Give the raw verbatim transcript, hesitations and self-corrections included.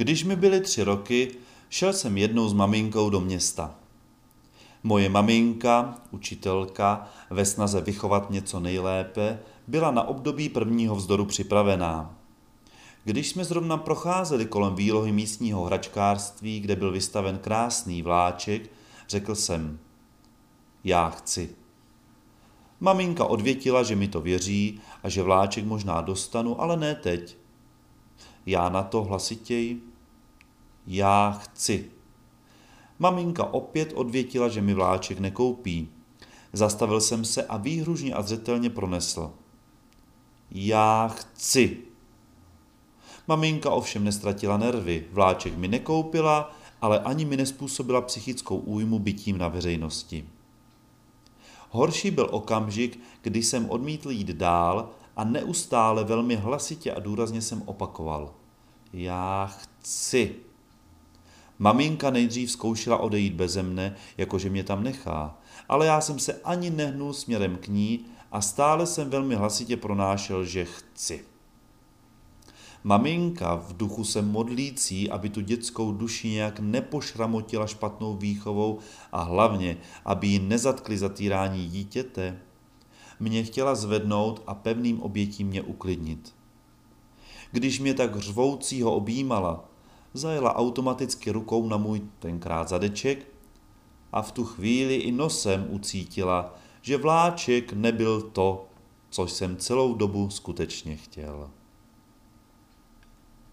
Když mi byly tři roky, šel jsem jednou s maminkou do města. Moje maminka, učitelka, ve snaze vychovat mě co nejlépe, byla na období prvního vzdoru připravená. Když jsme zrovna procházeli kolem výlohy místního hračkářství, kde byl vystaven krásný vláček, řekl jsem: já chci. Maminka odvětila, že mi to věří a že vláček možná dostanu, ale ne teď. Já na to hlasitěji: já chci. Maminka opět odvětila, že mi vláček nekoupí. Zastavil jsem se a výhružně a zřetelně pronesl: já chci. Maminka ovšem nestratila nervy, vláček mi nekoupila, ale ani mi nespůsobila psychickou újmu bytím na veřejnosti. Horší byl okamžik, kdy jsem odmítl jít dál a neustále velmi hlasitě a důrazně jsem opakoval: já chci. Maminka nejdřív zkoušela odejít beze mne, jakože mě tam nechá, ale já jsem se ani nehnul směrem k ní a stále jsem velmi hlasitě pronášel, že chci. Maminka, v duchu se modlící, aby tu dětskou duši nějak nepošramotila špatnou výchovou a hlavně, aby ji nezatkli za týrání dítěte, mě chtěla zvednout a pevným obětím mě uklidnit. Když mě tak řvoucího objímala, zajela automaticky rukou na můj tenkrát zadeček a v tu chvíli i nosem ucítila, že vláček nebyl to, co jsem celou dobu skutečně chtěl.